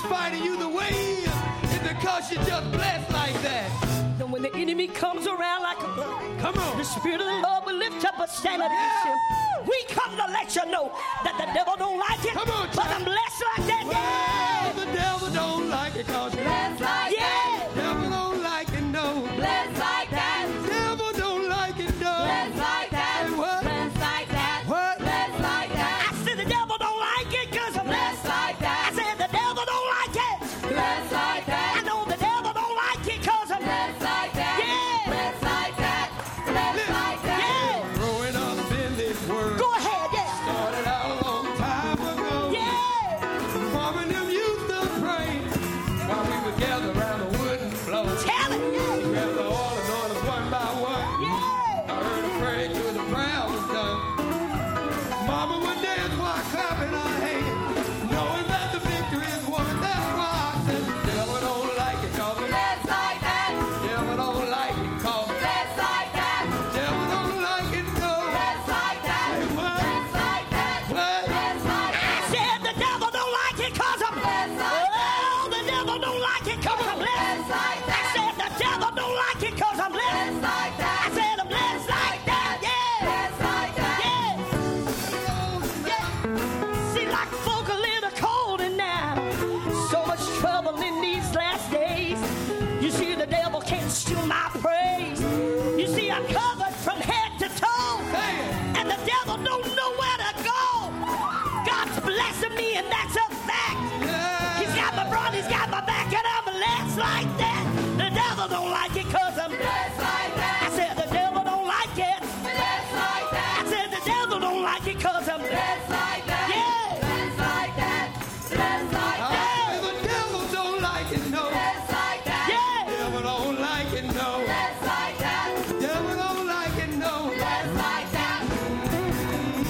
spite of you the way he is, it's because you're just blessed like that. And when the enemy comes around like a flood, come on, the Spirit of the Lord will lift up a standard against him. We come to let you know that the devil don't like it, come on, but I'm blessed like that. Well, the devil don't like it cause you're blessed like that. The devil don't like it, no. Blessed like that. The devil don't like it, no. Blessed like that. Hey, what? Blessed like that. What? Blessed like that. I said the devil don't like it cause I'm blessed like that. I said the devil don't like it. Blessed like that. I know the devil don't like it cause I'm blessed like that. Yeah. Blessed like that. Blessed like that. Yeah. Growing up in this world. Go ahead, yeah. Started out a long time ago. Yeah. Mama and them used to pray while we would gather around the wooden floor. Tell it, yeah. Grab the oil and anoint us one by one. Yeah. I heard her pray till the prayer was done. Mama would dance while clapping her hands, knowing that the victory is won. That's why I said the devil don't like it cause I'm blessed like that. The devil don't like it cause I'm blessed like that. The devil don't like it, no. Blessed like that. Say what? Blessed like that. What? Blessed like that. I said the devil don't like it cause I'm blessed like that. Oh, the devil don't like it cause I'm blessed like that. I said the devil don't like it cause I'm blessed like that. I said I'm blessed like that. Yeah. Blessed like that. Yeah. Yeah. See, like folk a little cold and now, so much trouble in these last days. You see, the devil can't steal my praise. You see, I'm covered from head to toe, and the devil don't know where to go. God's blessing me, and that's a fact. He's got my front, he's got my back, and I'm blessed like that. The devil don't like it cause I'm blessed like that. I said the devil don't like it. Blessed like that. I said the devil don't like it cause I'm blessed like that. Yeah. Blessed like that. Blessed like that. The devil don't like it, no. Blessed like that. Yeah. The devil don't like it, no. Blessed like that. The devil don't like it, no. Blessed like that.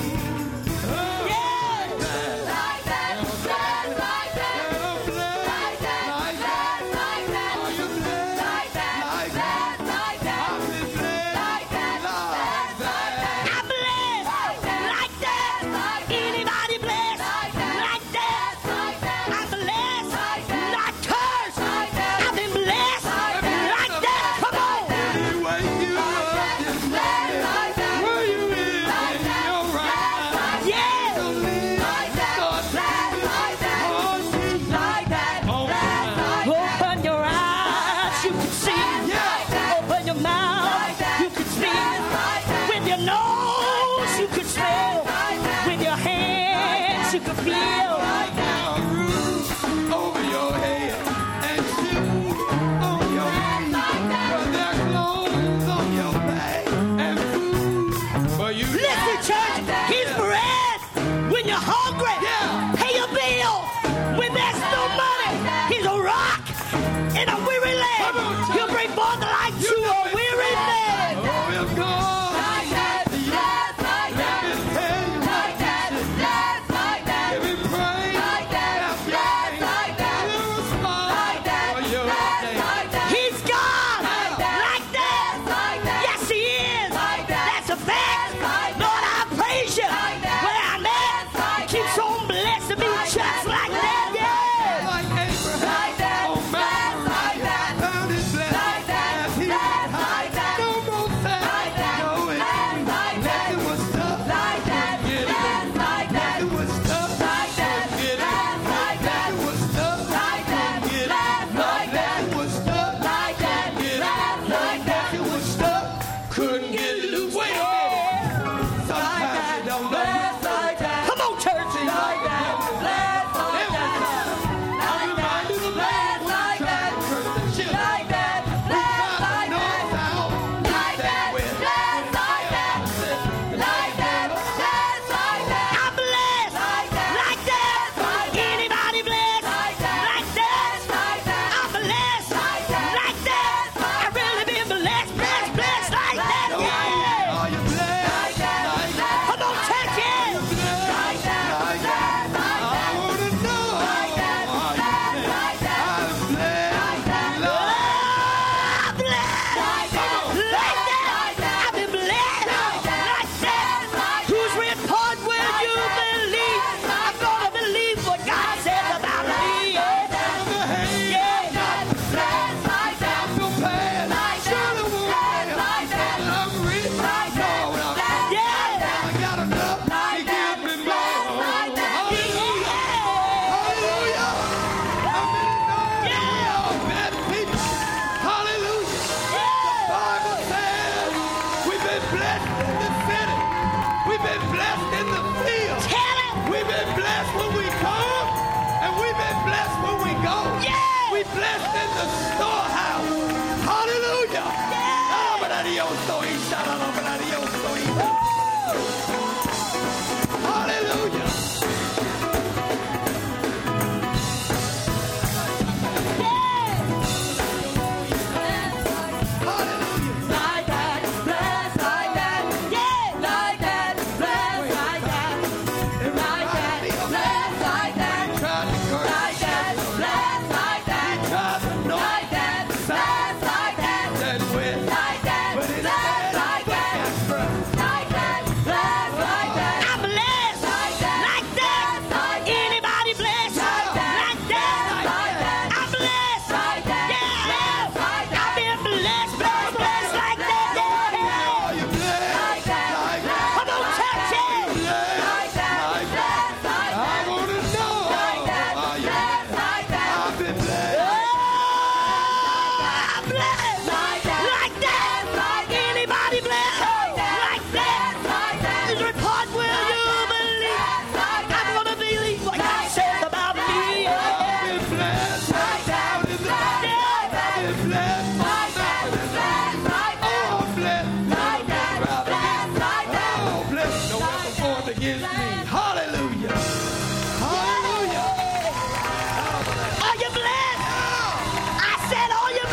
against me. Hallelujah. Hallelujah. Are you blessed? I said, are you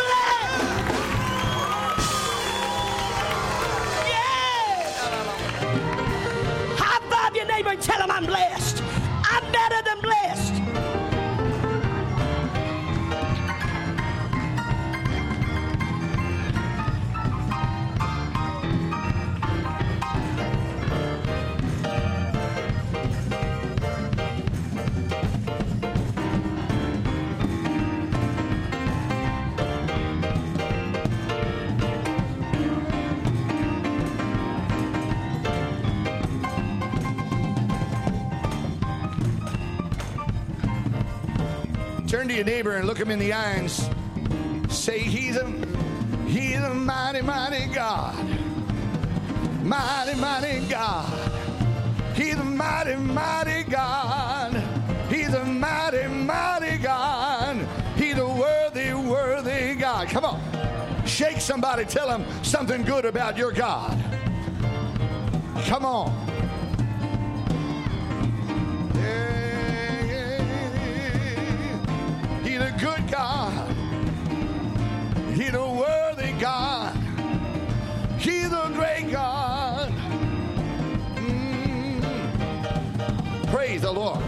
blessed? Yeah. High five your neighbor and tell him I'm blessed. I'm better than blessed. Turn to your neighbor and look him in the eye and say, He's a mighty, mighty God. Mighty, mighty God. He's a mighty, mighty God. He's a mighty, mighty God. He's a worthy, worthy God. Come on. Shake somebody. Tell them something good about your God. Come on. He's a good God. He's a worthy God. He's a great God. Praise the Lord.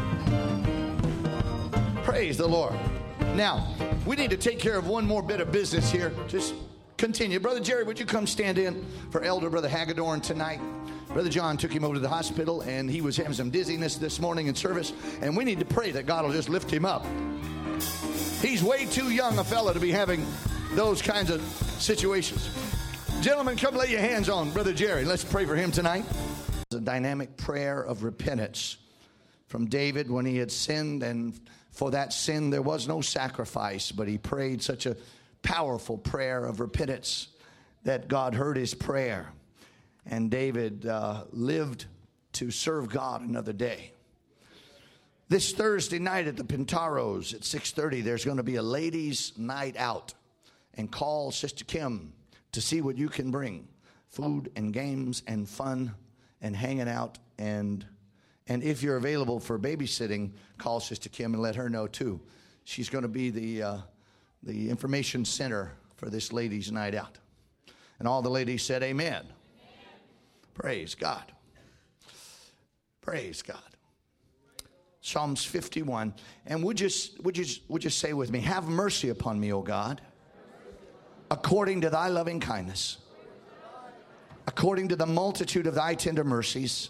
Praise the Lord. Now, we need to take care of one more bit of business here. Just continue. Brother Jerry, would you come stand in for Elder Brother Hagedorn tonight? Brother John took him over to the hospital, and he was having some dizziness this morning in service, and we need to pray that God will just lift him up. He's way too young a fella to be having those kinds of situations. Gentlemen, come lay your hands on Brother Jerry. Let's pray for him tonight. It's a dynamic prayer of repentance from David when he had sinned, and for that sin there was no sacrifice, but he prayed such a powerful prayer of repentance that God heard his prayer, and David lived to serve God another day. This Thursday night at the Pintaros at 6:30, there's going to be a ladies' night out. And call Sister Kim to see what you can bring. Food and games and fun and hanging out. And if you're available for babysitting, call Sister Kim and let her know too. She's going to be the information center for this ladies' night out. And all the ladies said amen. Amen. Praise God. Praise God. Psalms 51. And would you say with me, have mercy upon me, O God, according to thy loving kindness, according to the multitude of thy tender mercies,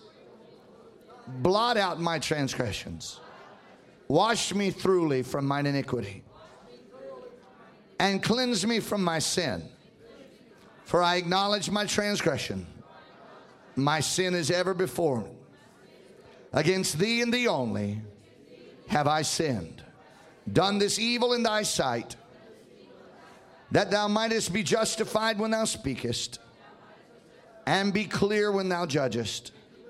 blot out my transgressions, wash me thoroughly from mine iniquity, and cleanse me from my sin. For I acknowledge my transgression. My sin is ever before me. Against thee and thee only have I sinned, done this evil in thy sight, that thou mightest be justified when thou speakest, and be clear when thou judgest.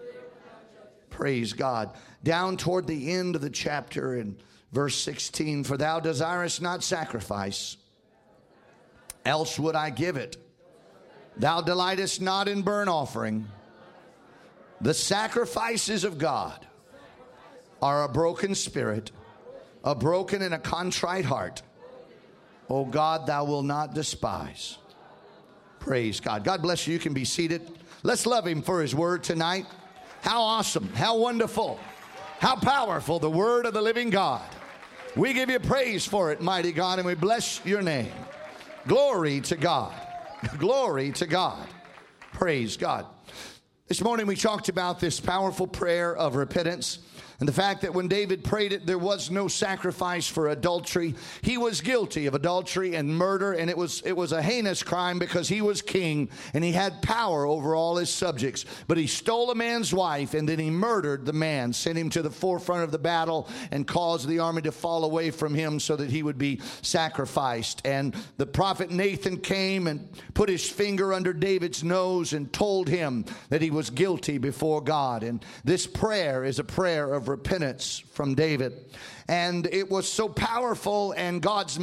Praise God. Down toward the end of the chapter in verse 16, for thou desirest not sacrifice, else would I give it. Thou delightest not in burnt offering. The sacrifices of God are a broken spirit, a broken and a contrite heart. O God, thou wilt not despise. Praise God. God bless you. You can be seated. Let's love him for his word tonight. How awesome, how wonderful, how powerful the word of the living God. We give you praise for it, mighty God, and we bless your name. Glory to God. Glory to God. Praise God. This morning we talked about this powerful prayer of repentance and the fact that when David prayed it, there was no sacrifice for adultery. He was guilty of adultery and murder, and it was a heinous crime because he was king and he had power over all his subjects. But he stole a man's wife, and then he murdered the man, sent him to the forefront of the battle, and caused the army to fall away from him so that he would be sacrificed. And the prophet Nathan came and put his finger under David's nose and told him that he was guilty before God. And this prayer is a prayer of of repentance from David. And it was so powerful, and God's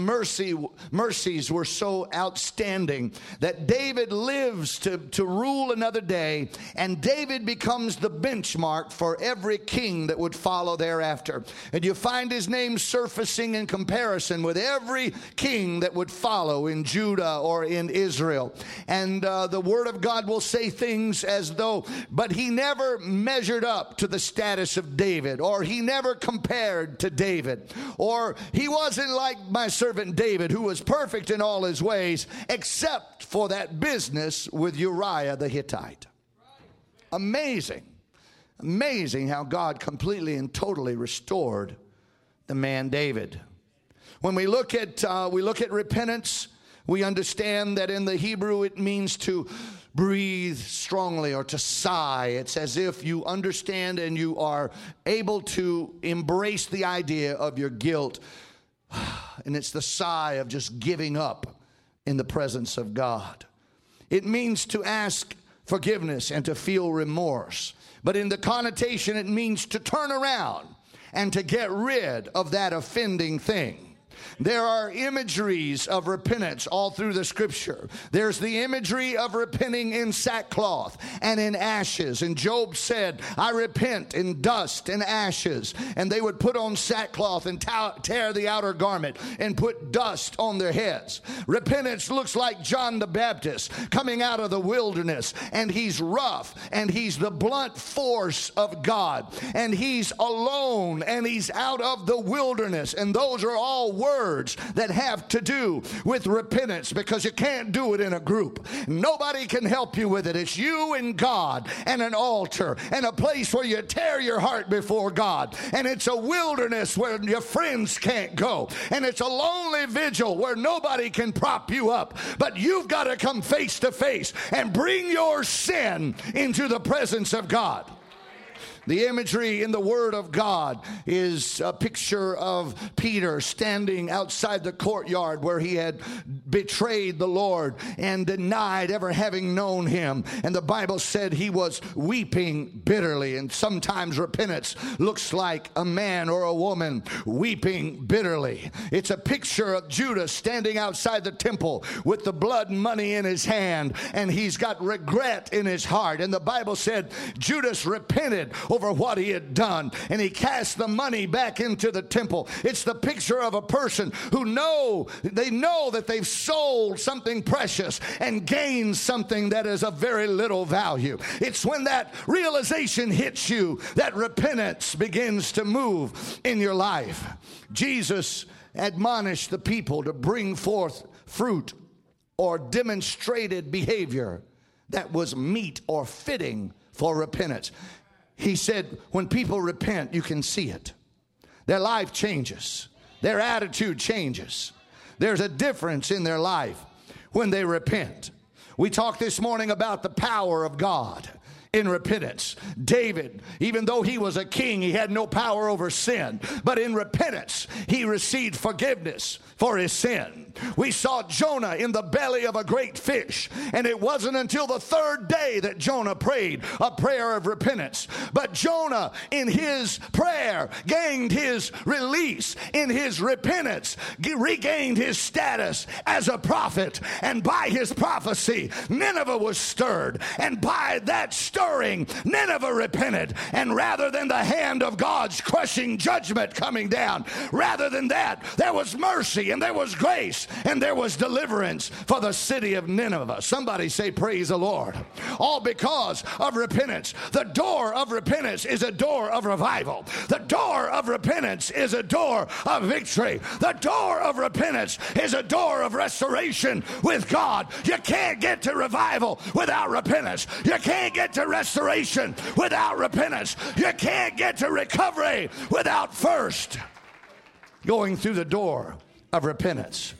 mercies were so outstanding that David lives to rule another day, and David becomes the benchmark for every king that would follow thereafter. And you find his name surfacing in comparison with every king that would follow in Judah or in Israel. And the Word of God will say things as though, but he never measured up to the status of David, or he never compared to David, or he wasn't like my servant David, who was perfect in all his ways, except for that business with Uriah the Hittite. Amazing. Amazing how God completely and totally restored the man David. When we look at repentance, we understand that in the Hebrew it means to breathe strongly or to sigh. It's as if you understand and you are able to embrace the idea of your guilt. And it's the sigh of just giving up in the presence of God. It means to ask forgiveness and to feel remorse. But in the connotation, it means to turn around and to get rid of that offending thing. There are imageries of repentance all through the scripture. There's the imagery of repenting in sackcloth and in ashes. And Job said, I repent in dust and ashes. And they would put on sackcloth and tear the outer garment and put dust on their heads. Repentance looks like John the Baptist coming out of the wilderness. And he's rough and he's the blunt force of God. And he's alone and he's out of the wilderness. And those are all words that have to do with repentance, because you can't do it in a group. Nobody can help you with it. It's you and God and an altar and a place where you tear your heart before God. And it's a wilderness where your friends can't go. And it's a lonely vigil where nobody can prop you up. But you've got to come face to face and bring your sin into the presence of God. The imagery in the Word of God is a picture of Peter standing outside the courtyard where he had betrayed the Lord and denied ever having known him. And the Bible said he was weeping bitterly. And sometimes repentance looks like a man or a woman weeping bitterly. It's a picture of Judas standing outside the temple with the blood money in his hand, and he's got regret in his heart. And the Bible said Judas repented over what he had done, and he cast the money back into the temple. It's the picture of a person who know that they've sold something precious and gained something that is of very little value. It's when that realization hits you that repentance begins to move in your life. Jesus admonished the people to bring forth fruit or demonstrated behavior that was meet or fitting for repentance. He said, when people repent, you can see it. Their life changes. Their attitude changes. There's a difference in their life when they repent. We talked this morning about the power of God in repentance. David, even though he was a king, he had no power over sin. But in repentance, he received forgiveness for his sin. We saw Jonah in the belly of a great fish, and it wasn't until the third day that Jonah prayed a prayer of repentance. But Jonah, in his prayer, gained his release. In his repentance, regained his status as a prophet. And by his prophecy, Nineveh was stirred. And by that stirring, Nineveh repented. And rather than the hand of God's crushing judgment coming down, rather than that, there was mercy and there was grace and there was deliverance for the city of Nineveh. Somebody say, praise the Lord. All because of repentance. The door of repentance is a door of revival. The door of repentance is a door of victory. The door of repentance is a door of restoration with God. You can't get to revival without repentance. You can't get to restoration without repentance. You can't get to recovery without first going through the door of repentance.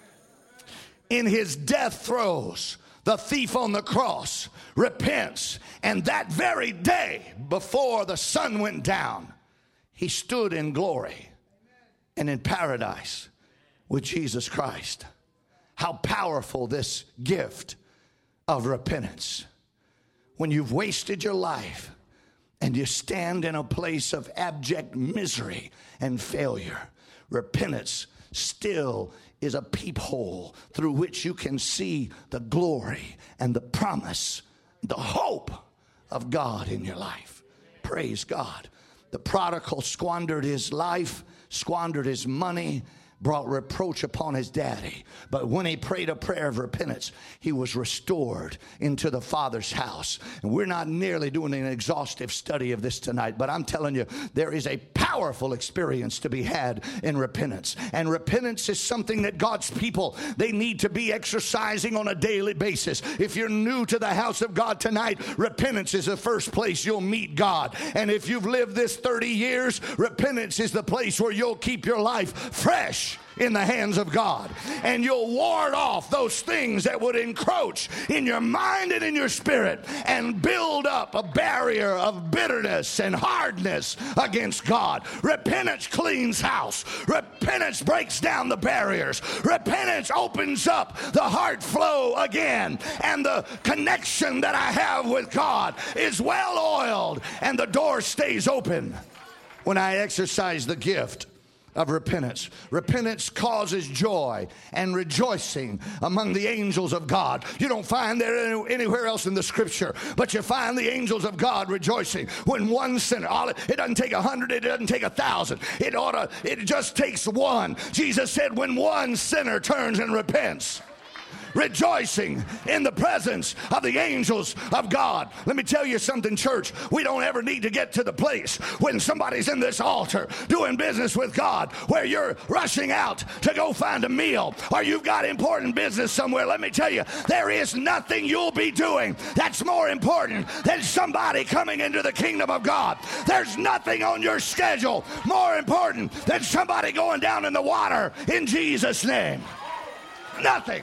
In his death throes, the thief on the cross repents, and that very day before the sun went down, he stood in glory and in paradise with Jesus Christ. How powerful this gift of repentance. When you've wasted your life and you stand in a place of abject misery and failure, repentance still is a peephole through which you can see the glory and the promise, the hope of God in your life. Praise God. The prodigal squandered his life, squandered his money, brought reproach upon his daddy. But when he prayed a prayer of repentance, he was restored into the Father's house. And we're not nearly doing an exhaustive study of this tonight, but I'm telling you, there is a powerful experience to be had in repentance. And repentance is something that God's people, they need to be exercising on a daily basis. If you're new to the house of God tonight, repentance is the first place you'll meet God. And if you've lived this 30 years, repentance is the place where you'll keep your life fresh in the hands of God, and you'll ward off those things that would encroach in your mind and in your spirit and build up a barrier of bitterness and hardness against God. Repentance cleans house. Repentance breaks down the barriers. Repentance opens up the heart flow again, and the connection that I have with God is well oiled, and the door stays open when I exercise the gift of repentance. Repentance causes joy and rejoicing among the angels of God. You don't find that anywhere else in the scripture, but you find the angels of God rejoicing when one sinner, it doesn't take 100, it doesn't take 1,000, it just takes one. Jesus said when one sinner turns and repents, rejoicing in the presence of the angels of God. Let me tell you something, church. We don't ever need to get to the place when somebody's in this altar doing business with God where you're rushing out to go find a meal or you've got important business somewhere. Let me tell you, there is nothing you'll be doing that's more important than somebody coming into the kingdom of God. There's nothing on your schedule more important than somebody going down in the water in Jesus' name. Nothing.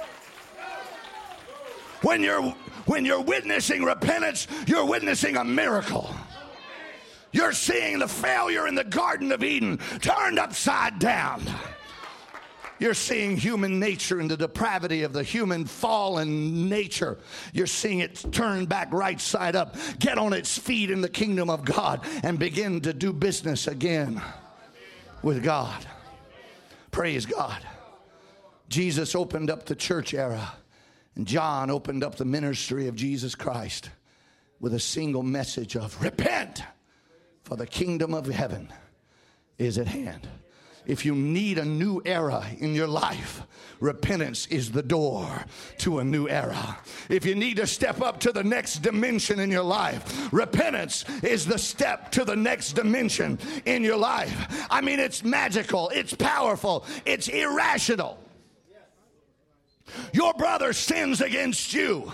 When you're witnessing repentance, you're witnessing a miracle. You're seeing the failure in the Garden of Eden turned upside down. You're seeing human nature and the depravity of the human fallen nature. You're seeing it turn back right side up, get on its feet in the kingdom of God, and begin to do business again with God. Praise God. Jesus opened up the church era. And John opened up the ministry of Jesus Christ with a single message of repent, for the kingdom of heaven is at hand. If you need a new era in your life, repentance is the door to a new era. If you need to step up to the next dimension in your life, repentance is the step to the next dimension in your life. I mean, it's magical, it's powerful, it's irrational. Your brother sins against you.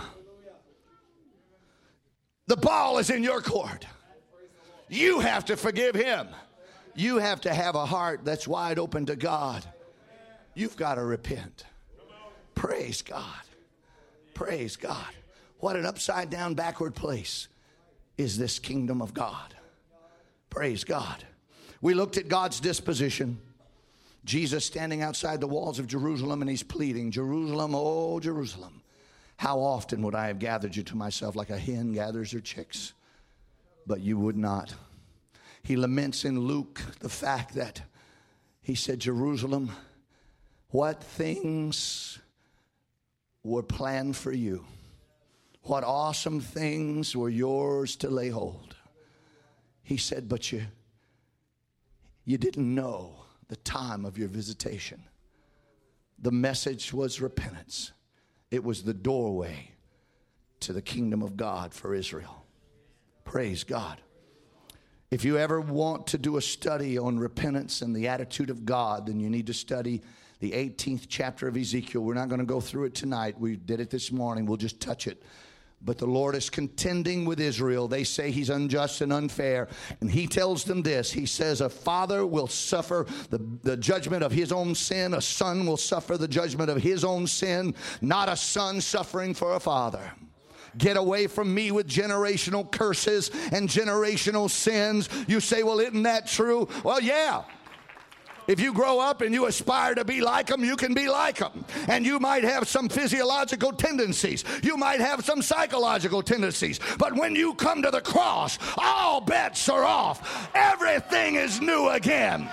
The ball is in your court. You have to forgive him. You have to have a heart that's wide open to God. You've got to repent. Praise God. Praise God. What an upside down, backward place is this kingdom of God. Praise God. We looked at God's disposition. Jesus standing outside the walls of Jerusalem, and he's pleading, Jerusalem, oh Jerusalem, how often would I have gathered you to myself like a hen gathers her chicks, but you would not. He laments in Luke the fact that he said, Jerusalem, what things were planned for you? What awesome things were yours to lay hold? He said, but you didn't know the time of your visitation. The message was repentance. It was the doorway to the kingdom of God for Israel. Praise God. If you ever want to do a study on repentance and the attitude of God, then you need to study the 18th chapter of Ezekiel. We're not going to go through it tonight. We did it this morning. We'll just touch it. But the Lord is contending with Israel. They say he's unjust and unfair. And he tells them this. He says a father will suffer the judgment of his own sin. A son will suffer the judgment of his own sin. Not a son suffering for a father. Get away from me with generational curses and generational sins. You say, well, isn't that true? Well, yeah. If you grow up and you aspire to be like them, you can be like them. And you might have some physiological tendencies. You might have some psychological tendencies. But when you come to the cross, all bets are off. Everything is new again.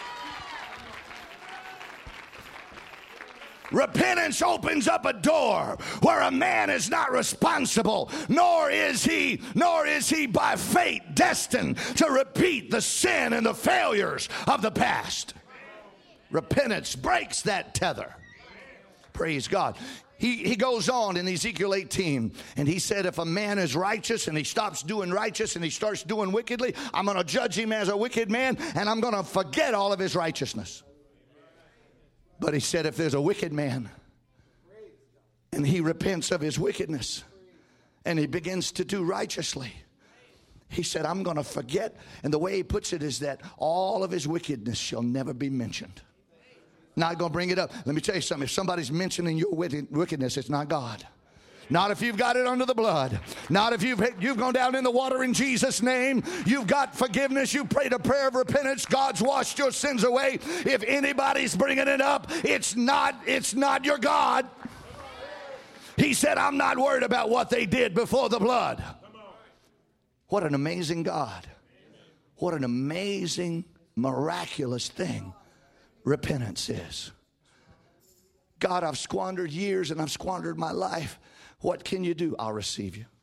Repentance opens up a door where a man is not responsible, nor is he by fate destined to repeat the sin and the failures of the past. Repentance breaks that tether. Praise God. He goes on in Ezekiel 18, and he said, if a man is righteous and he stops doing righteous and he starts doing wickedly, I'm going to judge him as a wicked man, and I'm going to forget all of his righteousness. But he said, if there's a wicked man and he repents of his wickedness and he begins to do righteously, he said, I'm going to forget. And the way he puts it is that all of his wickedness shall never be mentioned. Not going to bring it up. Let me tell you something. If somebody's mentioning your wickedness, it's not God. Not if you've got it under the blood. Not if you've gone down in the water in Jesus' name. You've got forgiveness. You prayed a prayer of repentance. God's washed your sins away. If anybody's bringing it up, it's not your God. He said, I'm not worried about what they did before the blood. What an amazing God. What an amazing, miraculous thing repentance is. God, I've squandered years and I've squandered my life. What can you do? I'll receive you.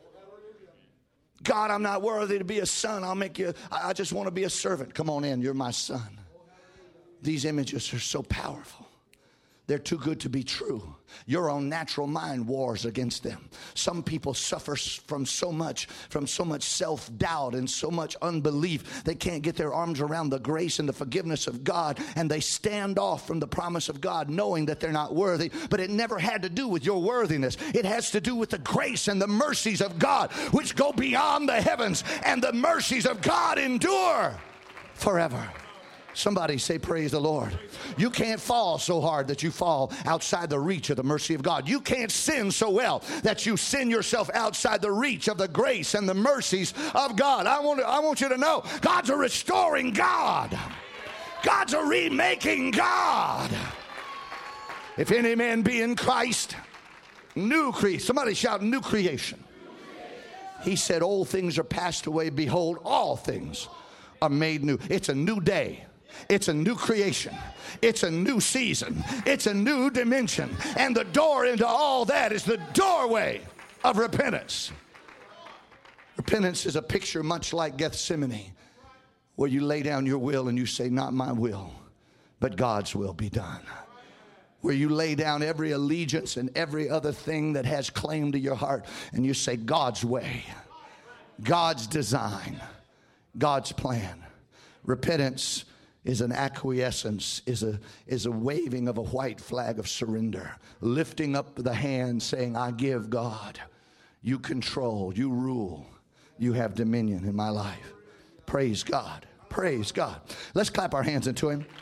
God, I'm not worthy to be a son. I just want to be a servant. Come on in. You're my son. These images are so powerful. They're too good to be true. Your own natural mind wars against them. Some people suffer from so much self-doubt and so much unbelief. They can't get their arms around the grace and the forgiveness of God, and they stand off from the promise of God knowing that they're not worthy. But it never had to do with your worthiness. It has to do with the grace and the mercies of God, which go beyond the heavens, and the mercies of God endure forever. Somebody say, praise the Lord. You can't fall so hard that you fall outside the reach of the mercy of God. You can't sin so well that you sin yourself outside the reach of the grace and the mercies of God. I want you to know, God's a restoring God. God's a remaking God. If any man be in Christ, new creation. Somebody shout, new creation. He said, old things are passed away. Behold, all things are made new. It's a new day. It's a new creation. It's a new season. It's a new dimension. And the door into all that is the doorway of repentance. Repentance is a picture much like Gethsemane, where you lay down your will and you say, not my will, but God's will be done. Where you lay down every allegiance and every other thing that has claim to your heart, and you say, God's way, God's design, God's plan. Repentance is an acquiescence, is a waving of a white flag of surrender, lifting up the hand saying, I give, God. You control, you rule, you have dominion in my life. Praise God. Praise God. Let's clap our hands into him.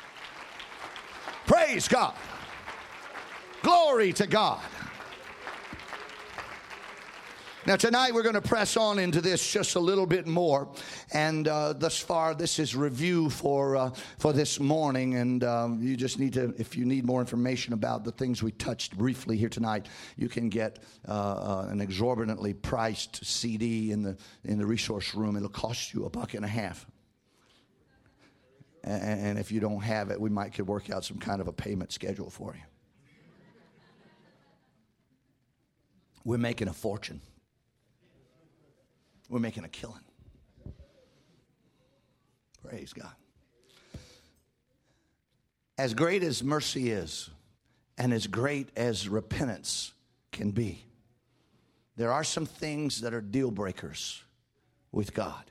Praise God. Glory to God. Now tonight we're going to press on into this just a little bit more, and thus far this is review for this morning, and you just need to, if you need more information about the things we touched briefly here tonight, you can get an exorbitantly priced CD in the resource room. It'll cost you $1.50, and if you don't have it, we could work out some kind of a payment schedule for you. We're making a fortune. We're making a killing. Praise God. As great as mercy is, and as great as repentance can be, there are some things that are deal breakers with God.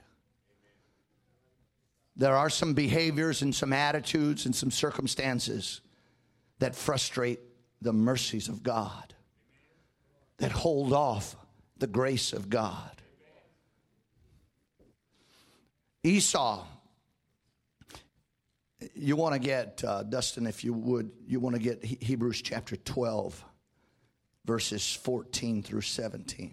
There are some behaviors and some attitudes and some circumstances that frustrate the mercies of God, that hold off the grace of God. Esau, you want to get, Dustin, if you would, you want to get Hebrews chapter 12, verses 14 through 17.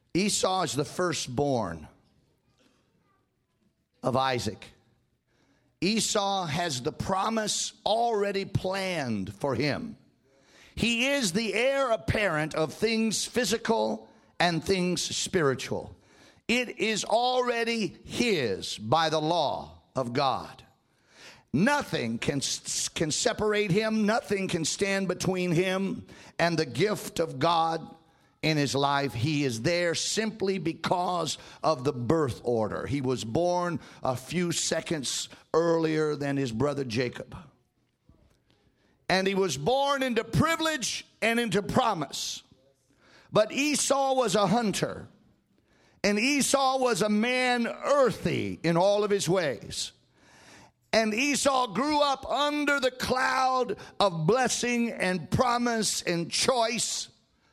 Esau is the firstborn of Isaac. Esau has the promise already planned for him. He is the heir apparent of things physical and things spiritual. It is already his by the law of God. Nothing can separate him. Nothing can stand between him and the gift of God in his life. He is there simply because of the birth order. He was born a few seconds earlier than his brother Jacob. And he was born into privilege and into promise. But Esau was a hunter. And Esau was a man earthy in all of his ways. And Esau grew up under the cloud of blessing and promise and choice.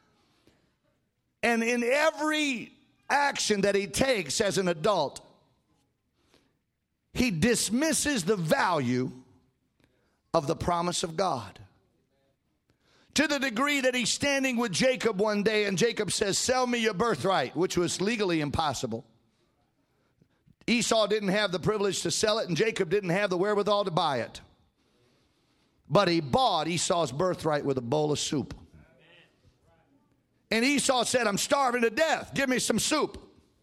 And in every action that he takes as an adult, he dismisses the value of the promise of God. To the degree that he's standing with Jacob one day and Jacob says, "Sell me your birthright," which was legally impossible. Esau didn't have the privilege to sell it, and Jacob didn't have the wherewithal to buy it. But he bought Esau's birthright with a bowl of soup. And Esau said, "I'm starving to death. Give me some soup."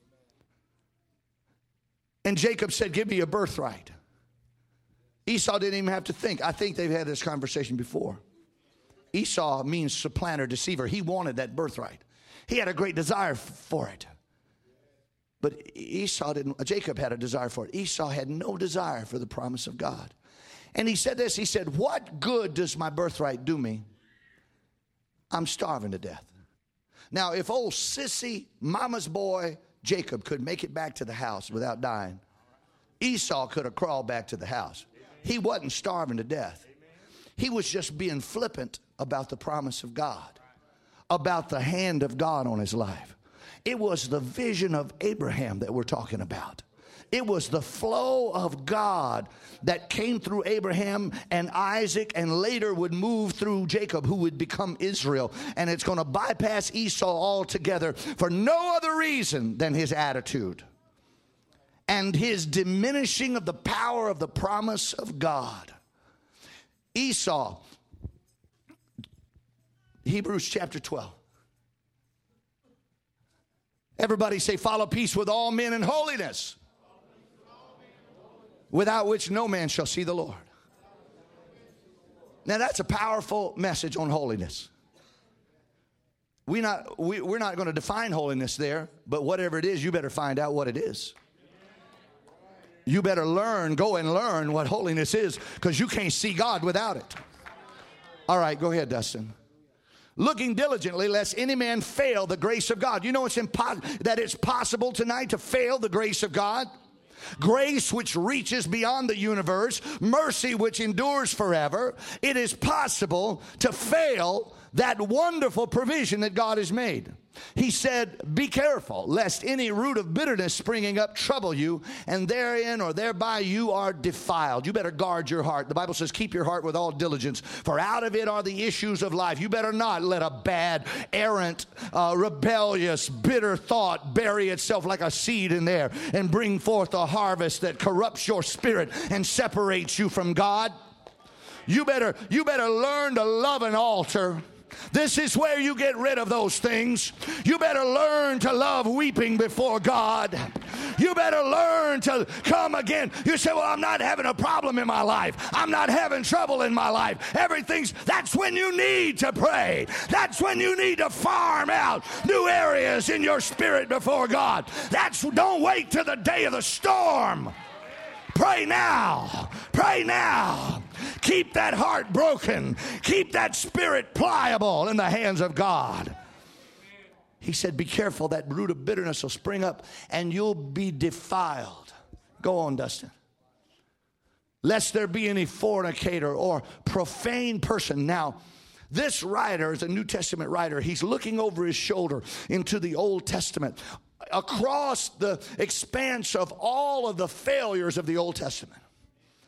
And Jacob said, "Give me your birthright." Esau didn't even have to think. I think they've had this conversation before. Esau means supplanter, deceiver. He wanted that birthright. He had a great desire for it. But Esau didn't. Jacob had a desire for it. Esau had no desire for the promise of God. And he said this. He said, "What good does my birthright do me? I'm starving to death." Now, if old sissy mama's boy Jacob could make it back to the house without dying, Esau could have crawled back to the house. He wasn't starving to death. He was just being flippant about the promise of God, about the hand of God on his life. It was the vision of Abraham that we're talking about. It was the flow of God that came through Abraham and Isaac and later would move through Jacob, who would become Israel. And it's going to bypass Esau altogether for no other reason than his attitude and his diminishing of the power of the promise of God. Esau, Hebrews chapter 12. Everybody say, "Follow peace with all men and holiness, without which no man shall see the Lord." Now that's a powerful message on holiness. We're not going to define holiness there, but whatever it is, you better find out what it is. You better go and learn what holiness is, because you can't see God without it. All right, go ahead, Dustin. Looking diligently, lest any man fail the grace of God. You know that it's possible tonight to fail the grace of God? Grace which reaches beyond the universe, mercy which endures forever. It is possible to fail that wonderful provision that God has made. He said, "Be careful, lest any root of bitterness springing up trouble you, and therein or thereby you are defiled." You better guard your heart. The Bible says, "Keep your heart with all diligence, for out of it are the issues of life." You better not let a bad, errant, rebellious, bitter thought bury itself like a seed in there and bring forth a harvest that corrupts your spirit and separates you from God. You better learn to love an altar. This is where you get rid of those things. You better learn to love weeping before God. You better learn to come again. You say, "Well, I'm not having a problem in my life. I'm not having trouble in my life. That's when you need to pray. That's when you need to farm out new areas in your spirit before God. Don't wait till the day of the storm. Pray now. Pray now. Keep that heart broken. Keep that spirit pliable in the hands of God. He said, "Be careful, that root of bitterness will spring up and you'll be defiled." Go on, Dustin. "Lest there be any fornicator or profane person." Now, this writer is a New Testament writer. He's looking over his shoulder into the Old Testament, across the expanse of all of the failures of the Old Testament.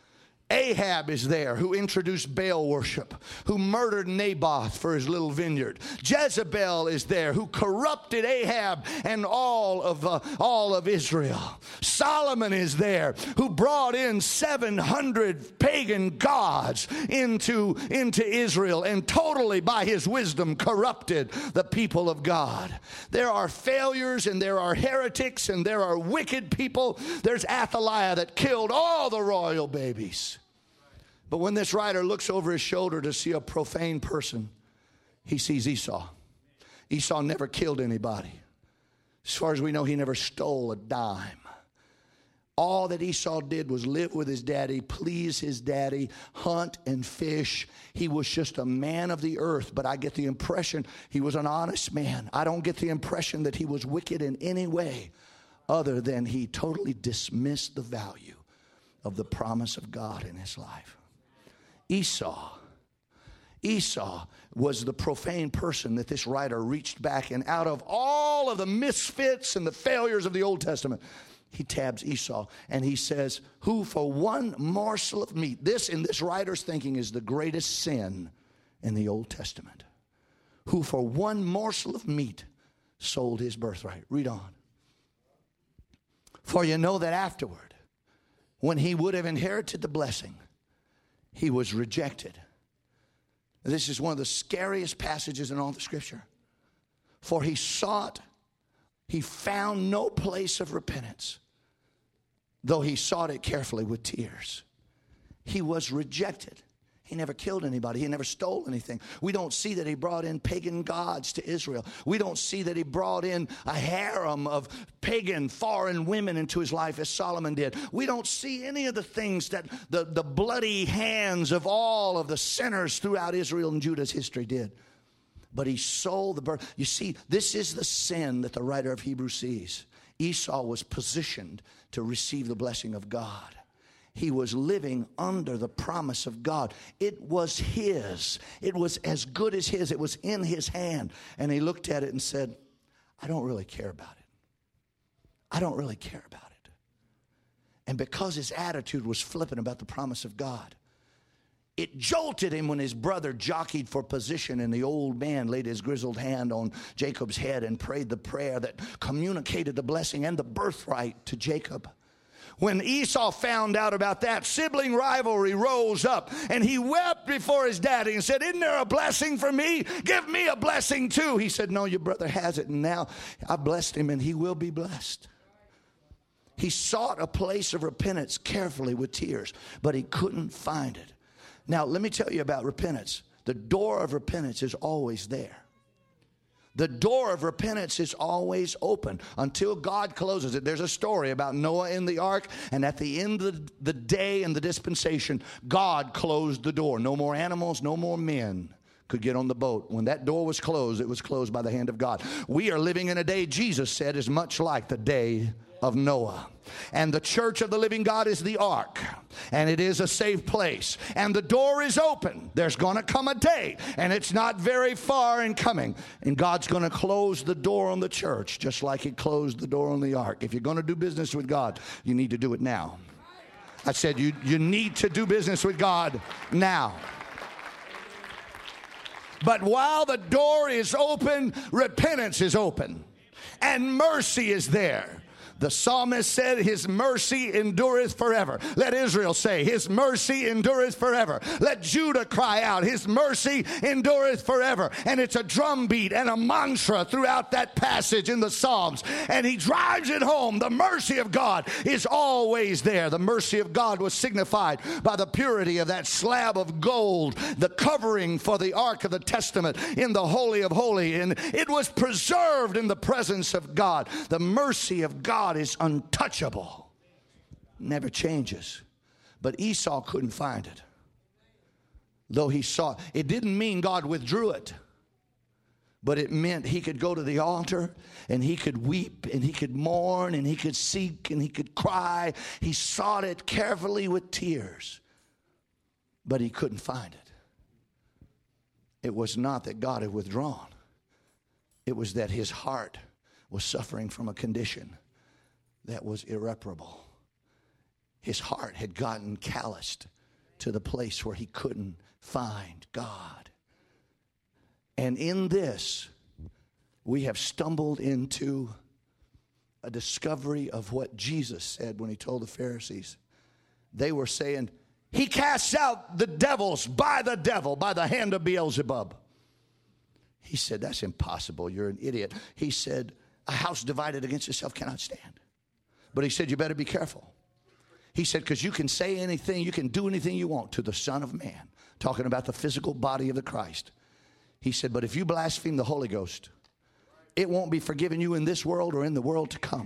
Ahab is there, who introduced Baal worship, who murdered Naboth for his little vineyard. Jezebel is there, who corrupted Ahab and all of Israel. Solomon is there, who brought in 700 pagan gods into Israel and totally by his wisdom corrupted the people of God. There are failures and there are heretics and there are wicked people. There's Athaliah that killed all the royal babies. But when this writer looks over his shoulder to see a profane person, he sees Esau. Esau never killed anybody. As far as we know, he never stole a dime. All that Esau did was live with his daddy, please his daddy, hunt and fish. He was just a man of the earth, but I get the impression he was an honest man. I don't get the impression that he was wicked in any way other than he totally dismissed the value of the promise of God in his life. Esau was the profane person that this writer reached back, and out of all of the misfits and the failures of the Old Testament, he tabs Esau and he says, who for one morsel of meat, this in this writer's thinking is the greatest sin in the Old Testament, who for one morsel of meat sold his birthright. Read on. For you know that afterward, when he would have inherited the blessing, he was rejected. This is one of the scariest passages in all the scripture. For he found no place of repentance, though he sought it carefully with tears. He was rejected. He never killed anybody. He never stole anything. We don't see that he brought in pagan gods to Israel. We don't see that he brought in a harem of pagan foreign women into his life as Solomon did. We don't see any of the things that the bloody hands of all of the sinners throughout Israel and Judah's history did. But he sold the birth. You see, this is the sin that the writer of Hebrews sees. Esau was positioned to receive the blessing of God. He was living under the promise of God. It was his. It was as good as his. It was in his hand. And he looked at it and said, I don't really care about it. I don't really care about it. And because his attitude was flippant about the promise of God, it jolted him when his brother jockeyed for position and the old man laid his grizzled hand on Jacob's head and prayed the prayer that communicated the blessing and the birthright to Jacob. When Esau found out about that, sibling rivalry rose up, and he wept before his daddy and said, isn't there a blessing for me? Give me a blessing too. He said, no, your brother has it, and now I blessed him, and he will be blessed. He sought a place of repentance carefully with tears, but he couldn't find it. Now, let me tell you about repentance. The door of repentance is always there. The door of repentance is always open until God closes it. There's a story about Noah in the ark, and at the end of the day and the dispensation, God closed the door. No more animals, no more men could get on the boat. When that door was closed, it was closed by the hand of God. We are living in a day, Jesus said, is much like the day of Noah. And the church of the living God is the ark, and it is a safe place, and the door is open. There's going to come a day, and it's not very far in coming, and God's going to close the door on the church just like he closed the door on the ark. If you're going to do business with God, you need to do it now. I said you need to do business with God now. But while the door is open, repentance is open, and mercy is there. The psalmist said, his mercy endureth forever. Let Israel say, his mercy endureth forever. Let Judah cry out, his mercy endureth forever. And it's a drumbeat and a mantra throughout that passage in the Psalms. And he drives it home. The mercy of God is always there. The mercy of God was signified by the purity of that slab of gold, the covering for the Ark of the Testament in the Holy of Holies. And it was preserved in the presence of God. The mercy of God is untouchable, never changes. But Esau couldn't find it, though he saw it. Didn't mean God withdrew it, but it meant he could go to the altar and he could weep and he could mourn and he could seek and he could cry. He sought it carefully with tears, but he couldn't find it. It was not that God had withdrawn. It was that his heart was suffering from a condition that was irreparable. His heart had gotten calloused to the place where he couldn't find God. And in this, we have stumbled into a discovery of what Jesus said when he told the Pharisees. They were saying, he casts out the devils by the devil, by the hand of Beelzebub. He said, that's impossible. You're an idiot. He said, a house divided against itself cannot stand. But he said, you better be careful. He said, because you can say anything, you can do anything you want to the Son of Man. Talking about the physical body of the Christ. He said, but if you blaspheme the Holy Ghost, it won't be forgiven you in this world or in the world to come.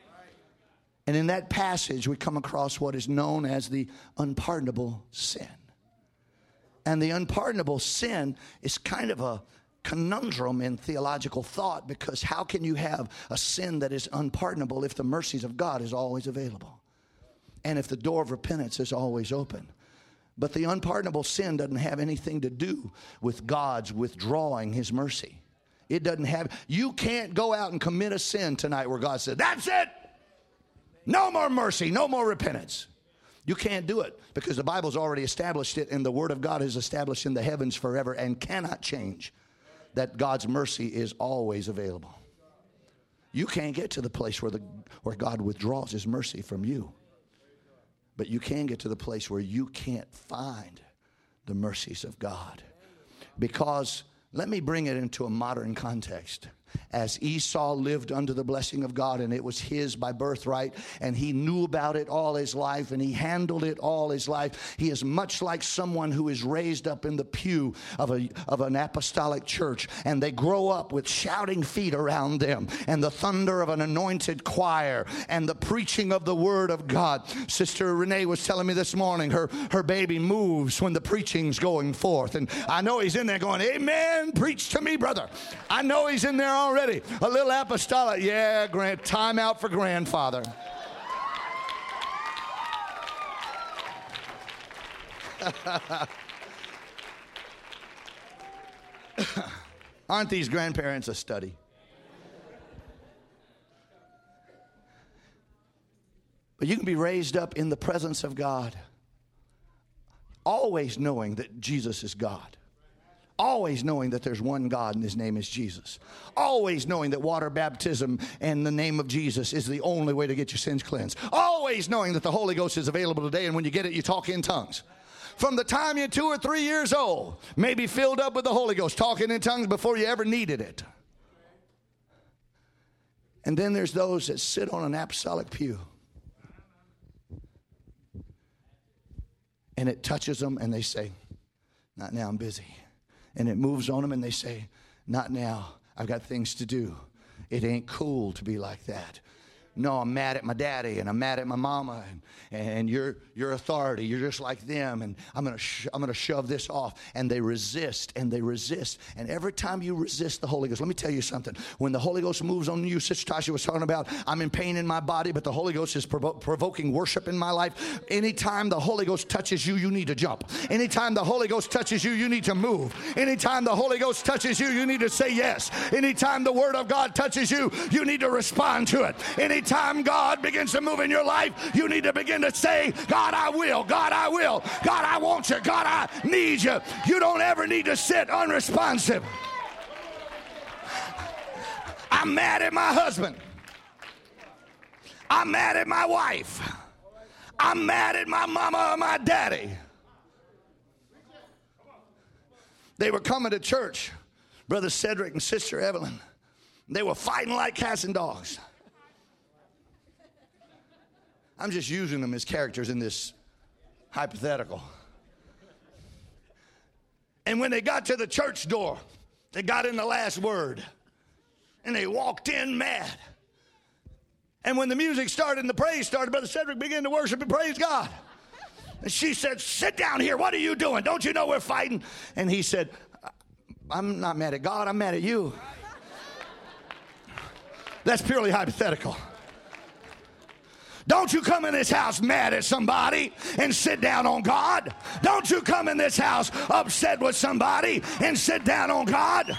And in that passage, we come across what is known as the unpardonable sin. And the unpardonable sin is kind of a conundrum in theological thought, because how can you have a sin that is unpardonable if the mercies of God is always available? And if the door of repentance is always open? But the unpardonable sin doesn't have anything to do with God's withdrawing his mercy. It doesn't have, you can't go out and commit a sin tonight where God said, that's it. No more mercy, no more repentance. You can't do it because the Bible's already established it, and the Word of God is established in the heavens forever and cannot change. That God's mercy is always available. You can't get to the place where God withdraws his mercy from you. But you can get to the place where you can't find the mercies of God. Because, let me bring it into a modern context. As Esau lived under the blessing of God, and it was his by birthright, and he knew about it all his life, and he handled it all his life. He is much like someone who is raised up in the pew of an apostolic church, and they grow up with shouting feet around them, and the thunder of an anointed choir, and the preaching of the word of God. Sister Renee was telling me this morning, her baby moves when the preaching's going forth, and I know he's in there going, amen, preach to me, brother. I know he's in there already. A little apostolic. Yeah, time out for grandfather. Aren't these grandparents a study? But you can be raised up in the presence of God, always knowing that Jesus is God. Always knowing that there's one God and his name is Jesus. Always knowing that water baptism and the name of Jesus is the only way to get your sins cleansed. Always knowing that the Holy Ghost is available today, and when you get it, you talk in tongues. From the time you're 2 or 3 years old, maybe filled up with the Holy Ghost, talking in tongues before you ever needed it. And then there's those that sit on an apostolic pew, and it touches them and they say, not now, I'm busy. And it moves on them and they say, not now, I've got things to do. It ain't cool to be like that. No, I'm mad at my daddy, and I'm mad at my mama, and your authority. You're just like them, and I'm gonna shove this off. And they resist, and they resist. And every time you resist the Holy Ghost, let me tell you something. When the Holy Ghost moves on you, Sister Tasha was talking about, I'm in pain in my body, but the Holy Ghost is provoking worship in my life. Anytime the Holy Ghost touches you, you need to jump. Anytime the Holy Ghost touches you, you need to move. Anytime the Holy Ghost touches you, you need to say yes. Anytime the Word of God touches you, you need to respond to it. Anytime God begins to move in your life, you need to begin to say, God, I will. God, I will. God, I want you. God, I need you. You don't ever need to sit unresponsive. I'm mad at my husband. I'm mad at my wife. I'm mad at my mama or my daddy. They were coming to church, Brother Cedric and Sister Evelyn. They were fighting like cats and dogs. I'm just using them as characters in this hypothetical. And when they got to the church door, they got in the last word. And they walked in mad. And when the music started and the praise started, Brother Cedric began to worship and praise God. And she said, sit down here. What are you doing? Don't you know we're fighting? And he said, I'm not mad at God. I'm mad at you. That's purely hypothetical. Don't you come in this house mad at somebody and sit down on God. Don't you come in this house upset with somebody and sit down on God.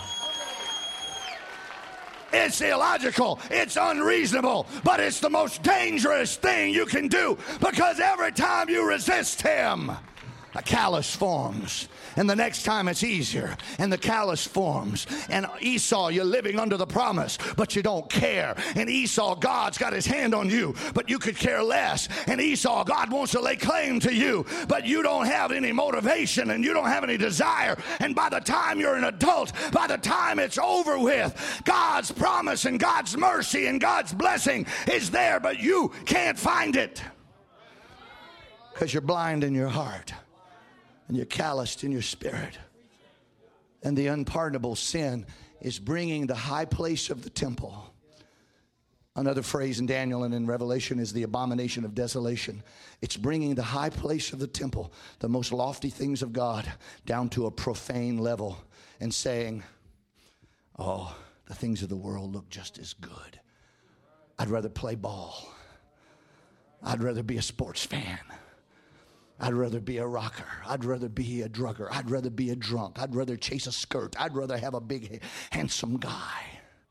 It's illogical. It's unreasonable. But it's the most dangerous thing you can do, because every time you resist him, a callus forms, and the next time it's easier, and the callus forms. And Esau, you're living under the promise, but you don't care. And Esau, God's got his hand on you, but you could care less. And Esau, God wants to lay claim to you, but you don't have any motivation and you don't have any desire. And by the time you're an adult, by the time it's over with, God's promise and God's mercy and God's blessing is there, but you can't find it because you're blind in your heart. And you're calloused in your spirit. And the unpardonable sin is bringing the high place of the temple. Another phrase in Daniel and in Revelation is the abomination of desolation. It's bringing the high place of the temple, the most lofty things of God, down to a profane level and saying, oh, the things of the world look just as good. I'd rather play ball. I'd rather be a sports fan. I'd rather be a rocker. I'd rather be a drugger. I'd rather be a drunk. I'd rather chase a skirt. I'd rather have a big, handsome guy.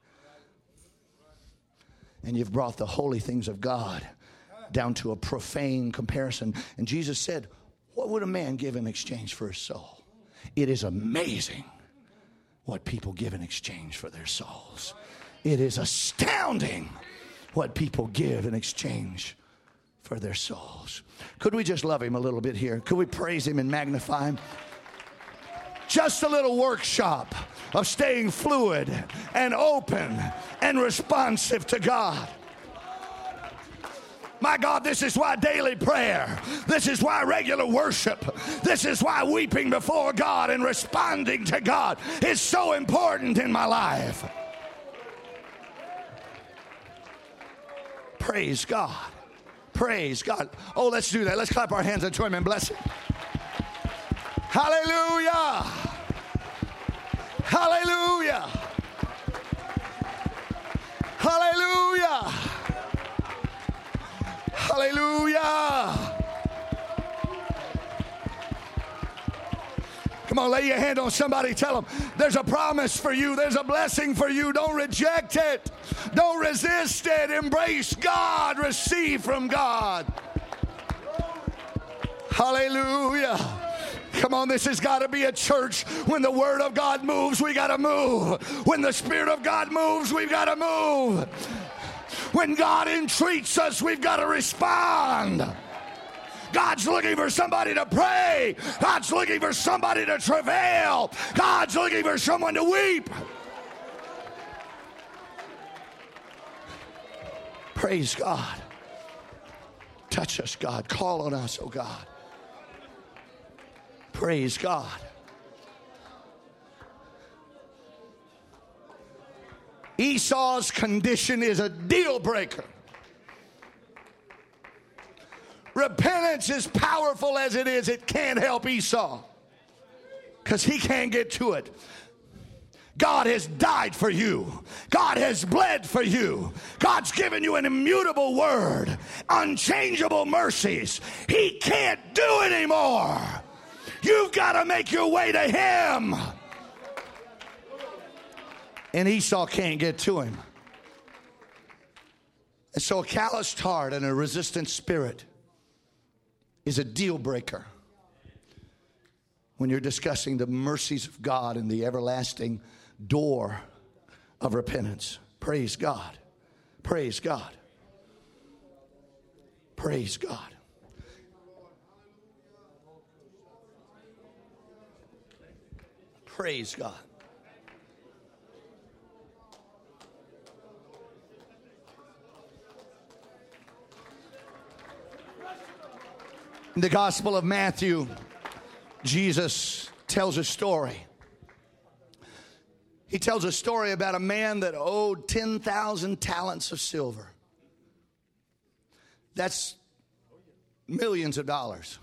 And you've brought the holy things of God down to a profane comparison. And Jesus said, what would a man give in exchange for his soul? It is amazing what people give in exchange for their souls. It is astounding what people give in exchange for their souls. Could we just love him a little bit here? Could we praise him and magnify him? Just a little workshop of staying fluid and open and responsive to God. My God, this is why daily prayer, this is why regular worship, this is why weeping before God and responding to God is so important in my life. Praise God. Praise God. Oh, let's do that. Let's clap our hands and join him and bless him. Hallelujah. Hallelujah. Hallelujah. Hallelujah. Come on, lay your hand on somebody. Tell them there's a promise for you. There's a blessing for you. Don't reject it. Don't resist it. Embrace God. Receive from God. Hallelujah. Come on, this has got to be a church. When the Word of God moves, we got to move. When the Spirit of God moves, we've got to move. When God entreats us, we've got to respond. God's looking for somebody to pray. God's looking for somebody to travail. God's looking for someone to weep. Praise God. Touch us, God. Call on us, oh God. Praise God. Esau's condition is a deal breaker. Repentance, as powerful as it is, it can't help Esau because he can't get to it. God has died for you. God has bled for you. God's given you an immutable word, unchangeable mercies. He can't do anymore. You've got to make your way to him. And Esau can't get to him. And so a calloused heart and a resistant spirit is a deal breaker when you're discussing the mercies of God and the everlasting door of repentance. Praise God. Praise God. Praise God. Praise God. In the Gospel of Matthew, Jesus tells a story. He tells a story about a man that owed 10,000 talents of silver. That's millions of dollars.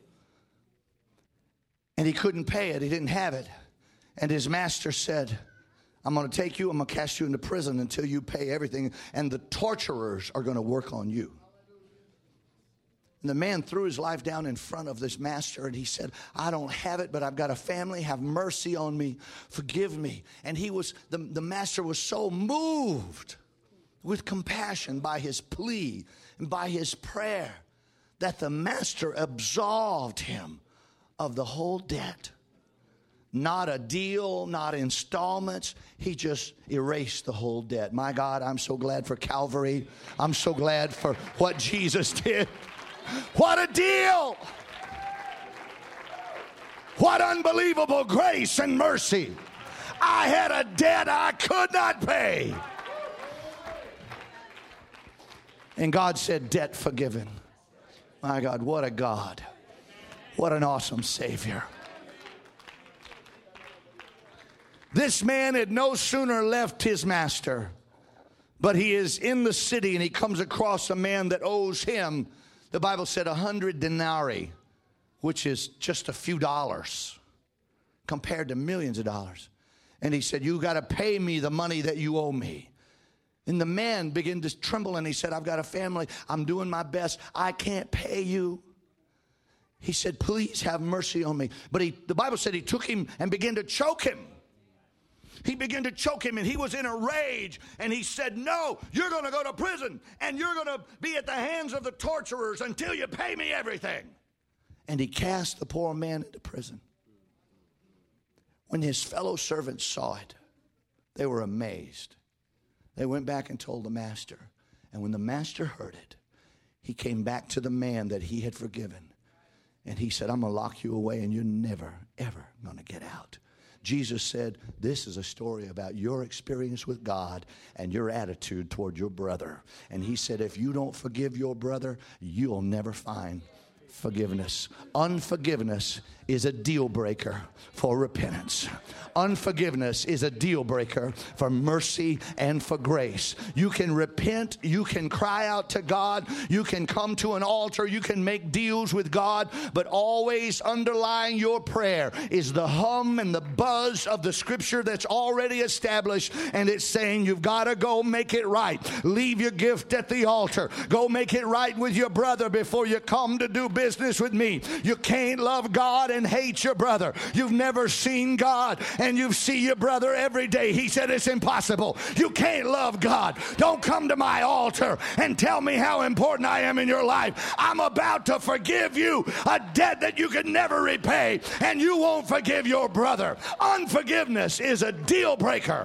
And he couldn't pay it. He didn't have it. And his master said, I'm going to take you, I'm going to cast you into prison until you pay everything. And the torturers are going to work on you. And the man threw his life down in front of this master and he said, I don't have it, but I've got a family. Have mercy on me. Forgive me. And the master was so moved with compassion by his plea and by his prayer that the master absolved him of the whole debt. Not a deal, not installments. He just erased the whole debt. My God, I'm so glad for Calvary. I'm so glad for what Jesus did. What a deal! What unbelievable grace and mercy. I had a debt I could not pay. And God said, debt forgiven. My God, what a God. What an awesome Savior. This man had no sooner left his master, but he is in the city and he comes across a man that owes him, the Bible said, 100 denarii, which is just a few dollars compared to millions of dollars. And he said, you got to pay me the money that you owe me. And the man began to tremble and he said, I've got a family. I'm doing my best. I can't pay you. He said, please have mercy on me. But the Bible said he took him and began to choke him. He began to choke him and he was in a rage. And he said, no, you're going to go to prison and you're going to be at the hands of the torturers until you pay me everything. And he cast the poor man into prison. When his fellow servants saw it, they were amazed. They went back and told the master. And when the master heard it, he came back to the man that he had forgiven. And he said, I'm going to lock you away and you're never, ever going to get out. Jesus said, this is a story about your experience with God and your attitude toward your brother. And he said, if you don't forgive your brother, you'll never find forgiveness. Unforgiveness is a deal breaker for repentance. Unforgiveness is a deal breaker for mercy and for grace. You can repent, you can cry out to God, you can come to an altar, you can make deals with God, but always underlying your prayer is the hum and the buzz of the scripture that's already established, and it's saying you've got to go make it right. Leave your gift at the altar. Go make it right with your brother before you come to do business with me. You can't love God and hate your brother. You've never seen God and you see your brother every day. He said it's impossible. You can't love God. Don't come to my altar and tell me how important I am in your life. I'm about to forgive you a debt that you could never repay, and you won't forgive your brother. Unforgiveness is a deal breaker.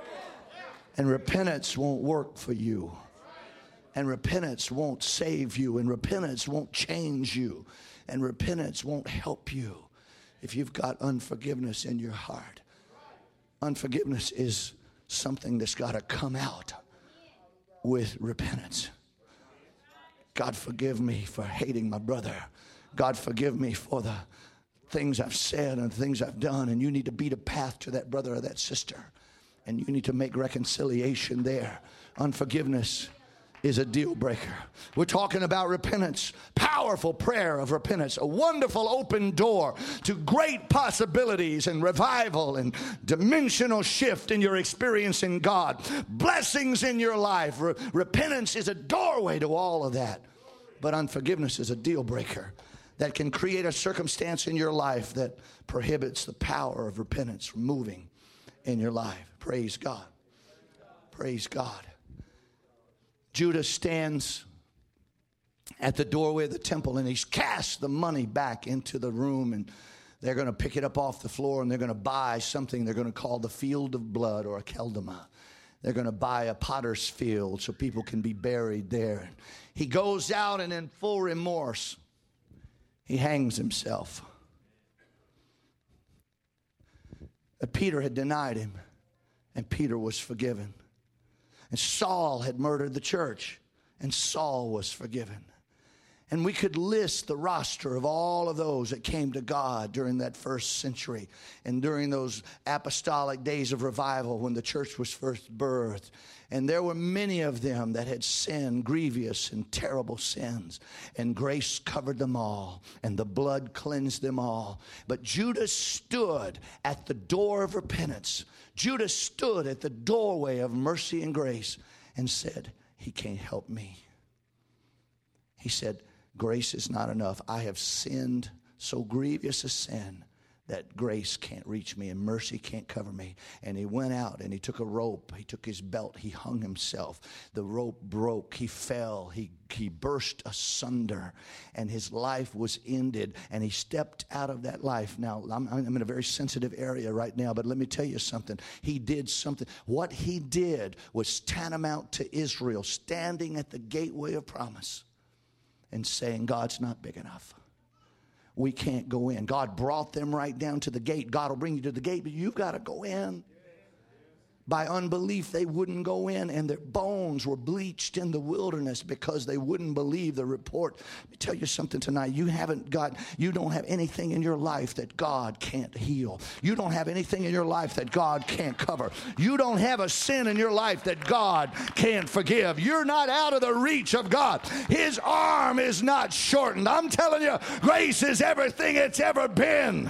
And repentance won't work for you. And repentance won't save you. And repentance won't change you. And repentance won't help you if you've got unforgiveness in your heart. Unforgiveness is something that's got to come out with repentance. God, forgive me for hating my brother. God, forgive me for the things I've said and things I've done. And you need to beat a path to that brother or that sister. And you need to make reconciliation there. Unforgiveness is a deal breaker. We're talking about repentance, powerful prayer of repentance, a wonderful open door to great possibilities and revival and dimensional shift in your experience in God, blessings in your life. Repentance is a doorway to all of that, but unforgiveness is a deal breaker that can create a circumstance in your life that prohibits the power of repentance from moving in your life. Praise God. Praise God. Judas stands at the doorway of the temple and he's cast the money back into the room, and they're going to pick it up off the floor and they're going to buy something they're going to call the field of blood, or a keldama. They're going to buy a potter's field so people can be buried there. He goes out and in full remorse, he hangs himself. Peter had denied him, and Peter was forgiven. And Saul had murdered the church, and Saul was forgiven. And we could list the roster of all of those that came to God during that first century and during those apostolic days of revival when the church was first birthed. And there were many of them that had sinned grievous and terrible sins. And grace covered them all, and the blood cleansed them all. But Judas stood at the door of repentance. Judas stood at the doorway of mercy and grace and said, he can't help me. He said, grace is not enough. I have sinned so grievous a sin that grace can't reach me and mercy can't cover me. And he went out and he took a rope. He took his belt. He hung himself. The rope broke. He fell. He burst asunder. And his life was ended. And he stepped out of that life. Now, I'm in a very sensitive area right now, but let me tell you something. He did something. What he did was tantamount to Israel standing at the gateway of promise and saying, God's not big enough. We can't go in. God brought them right down to the gate. God will bring you to the gate, but you've got to go in. By unbelief, they wouldn't go in, and their bones were bleached in the wilderness because they wouldn't believe the report. Let me tell you something tonight. You don't have anything in your life that God can't heal. You don't have anything in your life that God can't cover. You don't have a sin in your life that God can't forgive. You're not out of the reach of God. His arm is not shortened. I'm telling you, grace is everything it's ever been.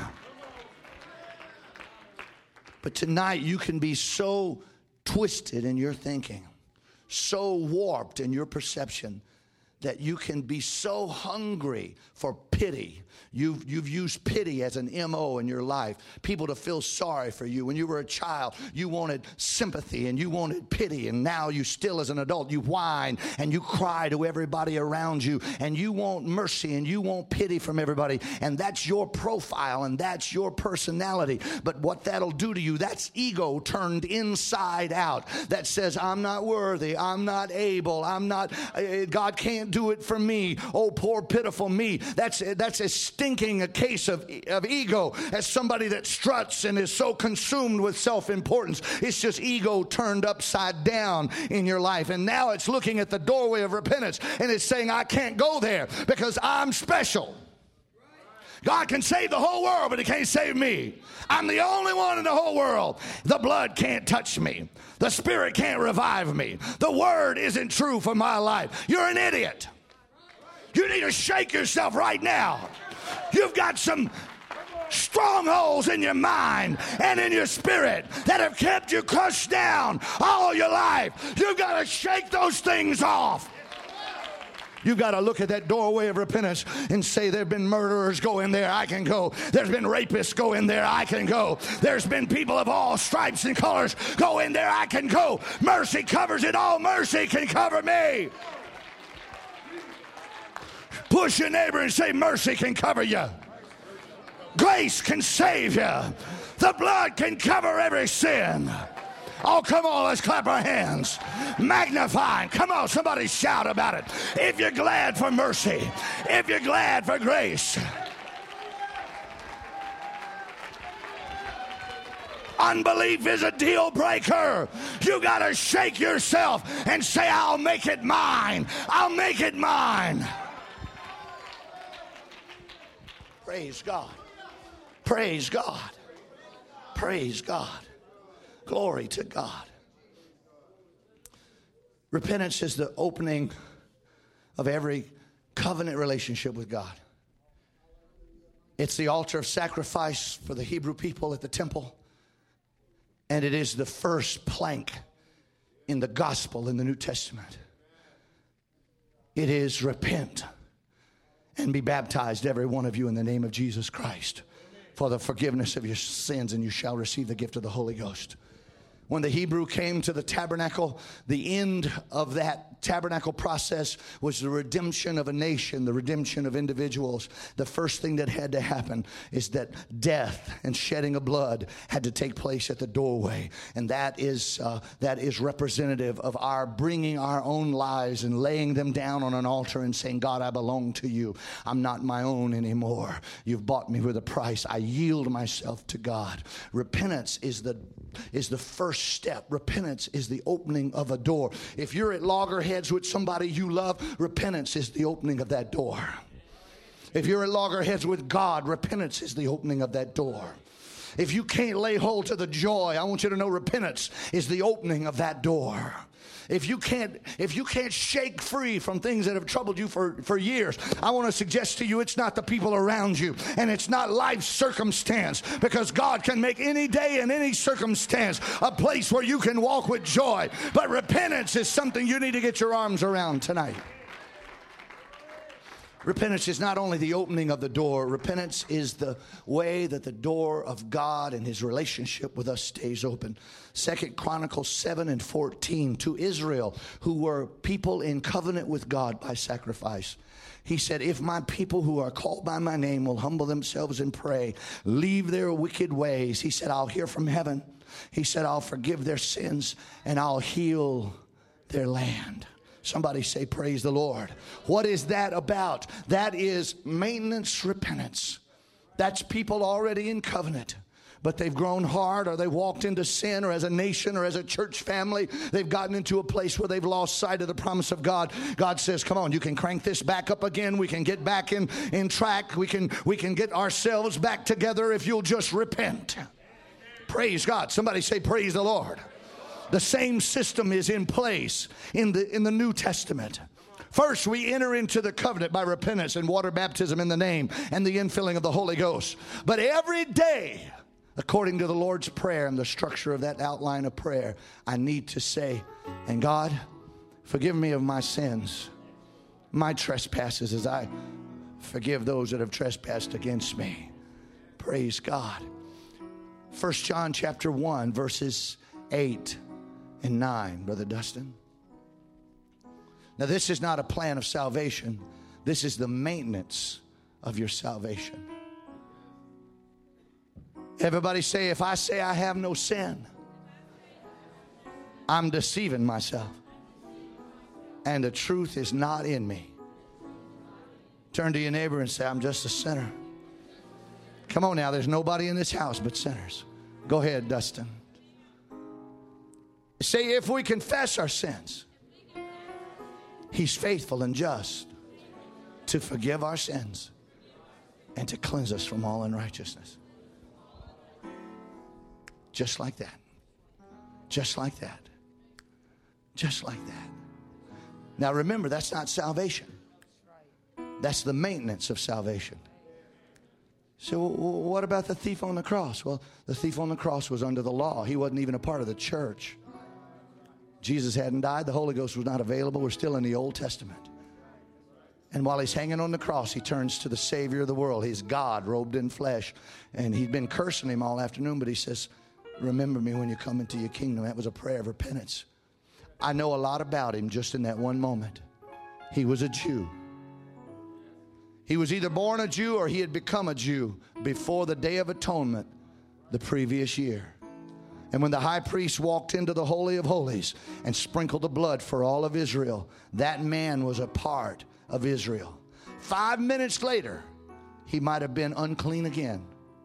But tonight you can be so twisted in your thinking, so warped in your perception, that you can be so hungry for pity. You've used pity as an MO in your life. People to feel sorry for you. When you were a child, you wanted sympathy and you wanted pity. And now you still as an adult, you whine and you cry to everybody around you. And you want mercy and you want pity from everybody. And that's your profile and that's your personality. But what that'll do to you, that's ego turned inside out. That says, I'm not worthy. I'm not able. God can't do it for me. Oh, poor pitiful me. That's as stinking a case of ego as somebody that struts and is so consumed with self-importance. It's just ego turned upside down in your life. And now it's looking at the doorway of repentance and it's saying, I can't go there because I'm special. God can save the whole world, but he can't save me. I'm the only one in the whole world. The blood can't touch me. The Spirit can't revive me. The word isn't true for my life. You're an idiot. You need to shake yourself right now. You've got some strongholds in your mind and in your spirit that have kept you crushed down all your life. You've got to shake those things off. You've got to look at that doorway of repentance and say, there have been murderers, go in there, I can go. There's been rapists, go in there, I can go. There's been people of all stripes and colors, go in there, I can go. Mercy covers it all. Mercy can cover me. Push your neighbor and say, mercy can cover you. Grace can save you. The blood can cover every sin. Oh, come on, let's clap our hands. Magnifying. Come on, somebody shout about it. If you're glad for mercy, if you're glad for grace. Unbelief is a deal breaker. You got to shake yourself and say, I'll make it mine. I'll make it mine. Praise God. Praise God. Praise God. Glory to God. Repentance is the opening of every covenant relationship with God. It's the altar of sacrifice for the Hebrew people at the temple. And it is the first plank in the gospel in the New Testament. It is repent and be baptized, every one of you, in the name of Jesus Christ, for the forgiveness of your sins, and you shall receive the gift of the Holy Ghost. When the Hebrew came to the tabernacle, the end of that tabernacle process was the redemption of a nation, the redemption of individuals. The first thing that had to happen is that death and shedding of blood had to take place at the doorway. And that is representative of our bringing our own lives and laying them down on an altar and saying, God, I belong to you. I'm not my own anymore. You've bought me with a price. I yield myself to God. Repentance is the first step. Repentance is the opening of a door. If you're at loggerheads with somebody you love, repentance is the opening of that door. If you're at loggerheads with God, repentance is the opening of that door. If you can't lay hold to the joy, I want you to know repentance is the opening of that door. If you can't shake free from things that have troubled you for years, I want to suggest to you it's not the people around you and it's not life's circumstance, because God can make any day and any circumstance a place where you can walk with joy. But repentance is something you need to get your arms around tonight. Repentance is not only the opening of the door. Repentance is the way that the door of God and his relationship with us stays open. 2 Chronicles 7:14, to Israel, who were people in covenant with God by sacrifice. He said, if my people who are called by my name will humble themselves and pray, leave their wicked ways, he said, I'll hear from heaven. He said, I'll forgive their sins and I'll heal their land. Somebody say, praise the Lord. What is that about? That is maintenance repentance. That's people already in covenant, but they've grown hard, or they walked into sin, or as a nation or as a church family, they've gotten into a place where they've lost sight of the promise of God. God says, come on, you can crank this back up again. We can get back in track. We can get ourselves back together if you'll just repent. Praise God. Somebody say, praise the Lord. The same system is in place in the New Testament. First, we enter into the covenant by repentance and water baptism in the name and the infilling of the Holy Ghost. But every day, according to the Lord's Prayer and the structure of that outline of prayer, I need to say, and God, forgive me of my sins, my trespasses, as I forgive those that have trespassed against me. Praise God. 1 John chapter 1, verses 8 and 9, Brother Dustin. Now, this is not a plan of salvation. This is the maintenance of your salvation. Everybody say, if I say I have no sin, I'm deceiving myself, and the truth is not in me. Turn to your neighbor and say, I'm just a sinner. Come on now, there's nobody in this house but sinners. Go ahead, Dustin. Say, if we confess our sins, he's faithful and just to forgive our sins and to cleanse us from all unrighteousness. Just like that. Just like that. Just like that. Now remember, that's not salvation. That's the maintenance of salvation. So what about the thief on the cross? Well, the thief on the cross was under the law. He wasn't even a part of the church. Jesus hadn't died. The Holy Ghost was not available. We're still in the Old Testament. And while he's hanging on the cross, he turns to the Savior of the world. He's God robed in flesh. And he'd been cursing him all afternoon, but he says, remember me when you come into your kingdom. That was a prayer of repentance. I know a lot about him just in that one moment. He was a Jew. He was either born a Jew or he had become a Jew before the Day of Atonement the previous year. And when the high priest walked into the Holy of Holies and sprinkled the blood for all of Israel, that man was a part of Israel. 5 minutes later, he might have been unclean again.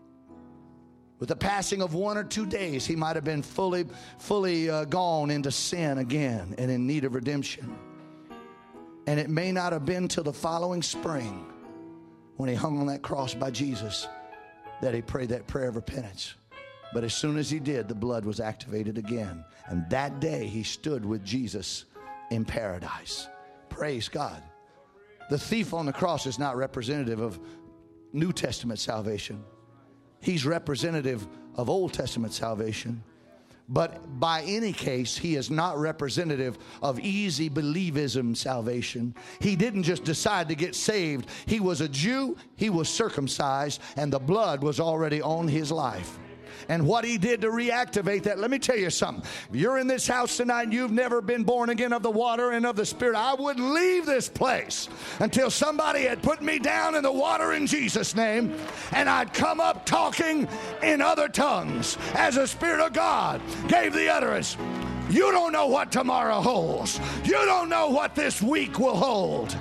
With the passing of 1 or 2 days, he might have been fully gone into sin again and in need of redemption. And it may not have been till the following spring, when he hung on that cross by Jesus, that he prayed that prayer of repentance. But as soon as he did, the blood was activated again. And that day he stood with Jesus in paradise. Praise God. The thief on the cross is not representative of New Testament salvation. He's representative of Old Testament salvation. But by any case, he is not representative of easy believism salvation. He didn't just decide to get saved. He was a Jew, he was circumcised, and the blood was already on his life. And what he did to reactivate that, let me tell you something. If you're in this house tonight and you've never been born again of the water and of the Spirit, I wouldn't leave this place until somebody had put me down in the water in Jesus' name, and I'd come up talking in other tongues as the Spirit of God gave the utterance. You don't know what tomorrow holds. You don't know what this week will hold.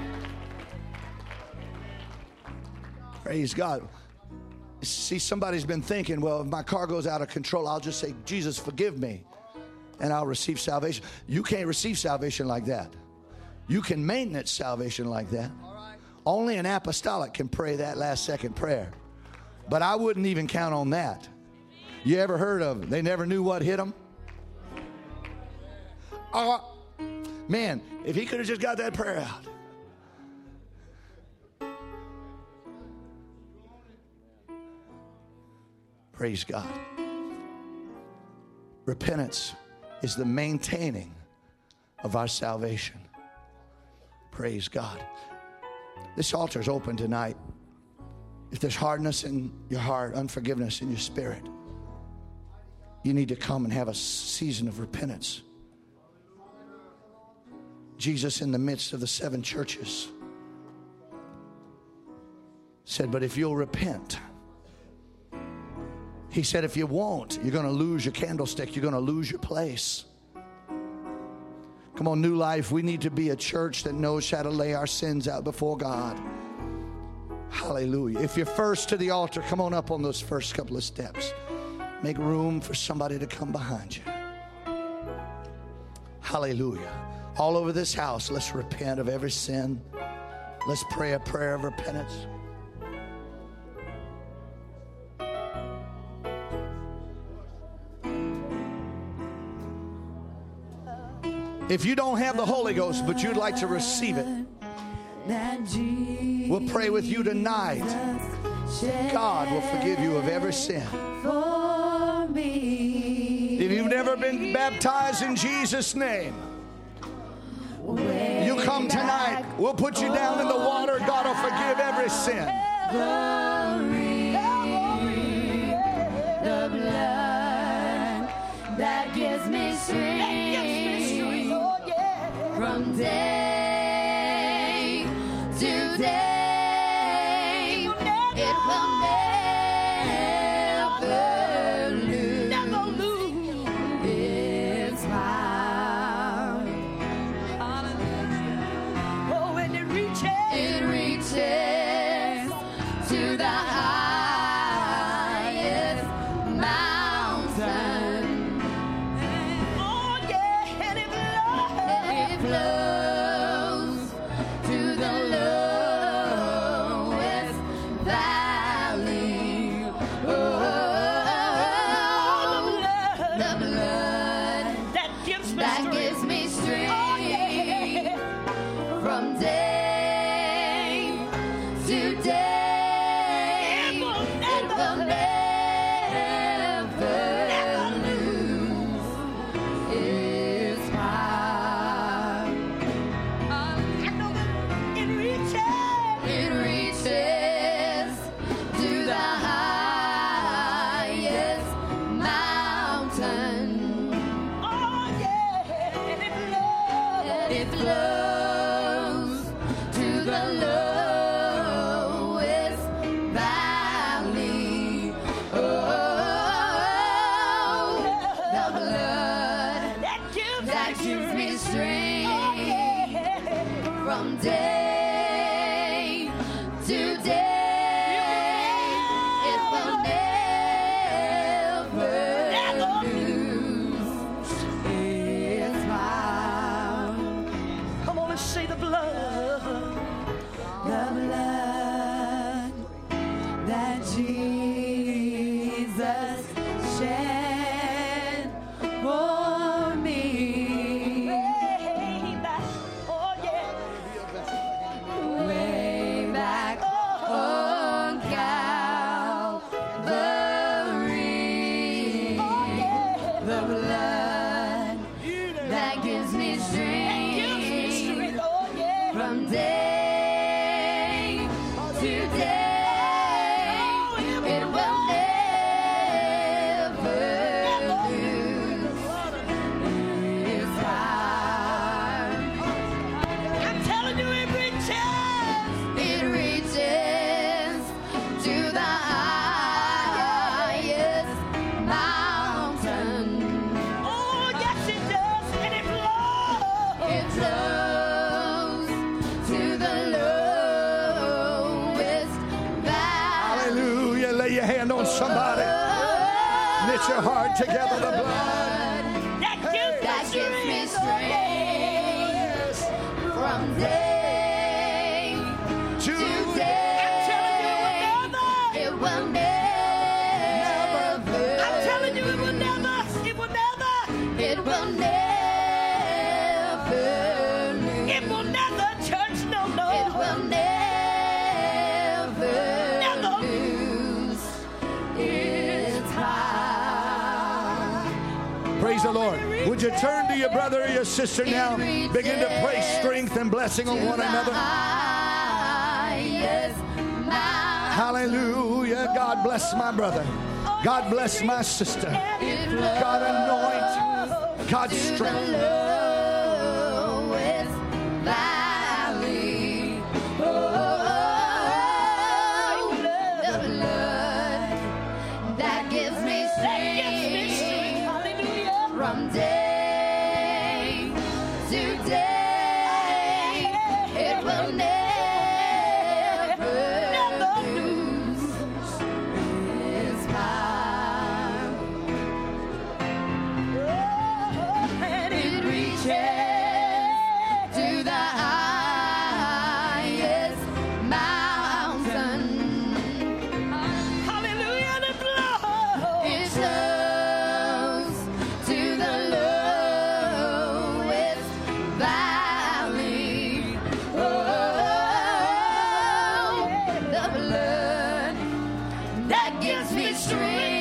Praise God. See, somebody's been thinking, well, if my car goes out of control, I'll just say, Jesus, forgive me, and I'll receive salvation. You can't receive salvation like that. You can maintenance salvation like that. Only an apostolic can pray that last second prayer. But I wouldn't even count on that. You ever heard of they never knew what hit them? Man, if he could have just got that prayer out. Praise God. Repentance is the maintaining of our salvation. Praise God. This altar is open tonight. If there's hardness in your heart, unforgiveness in your spirit, you need to come and have a season of repentance. Jesus, in the midst of the 7 churches, said, but if you'll repent, he said, if you won't, you're going to lose your candlestick. You're going to lose your place. Come on, New Life, we need to be a church that knows how to lay our sins out before God. Hallelujah. If you're first to the altar, come on up on those first couple of steps. Make room for somebody to come behind you. Hallelujah. All over this house, let's repent of every sin. Let's pray a prayer of repentance. If you don't have the Holy Ghost, but you'd like to receive it, we'll pray with you tonight. God will forgive you of every sin. If you've never been baptized in Jesus' name, you come tonight. We'll put you down in the water. God will forgive every sin. The blood that gives me strength from day to day, it will never lose its power. Oh, and it reaches to the highest mountain. oh yeah, and it Flows to the lowest valley. Oh, the blood that gives me that strength. gives me strength from day to day. It will never lose its power. I know that it reaches. It reaches to the highest mountain. Oh yeah, and it Flows to the lowest valley. Oh, the blood that gives me strength from day to day. It will never lose its power. Come on and say the blood. The blood that Jesus shed for me. Way back. Oh yeah. Way back on Calvary. The blood that gives me strength Oh yeah. from day to day. It will never lose its power. I'm telling you, it reaches. It reaches to the highest mountain. Oh yes, it does, and it flows. It flows to the lowest valley. Hallelujah. Lay your hand on somebody. Knit your heart together. The blood. That gives That gives me strength from day to day. It will never. I'm telling you, it will never. It will never lose. It will never, church, no. It will never Never. lose its power. Praise the Lord. Would you turn to your brother or your sister now? Begin to pray strength and blessing on one another. Hallelujah. God bless my brother. God bless my sister. God anoint. God strengthen. From day to day, it will never lose its power. And it reaches to the highest mountain. Hallelujah, the blood. It flows to the lowest valley. Oh, the blood that gives me strength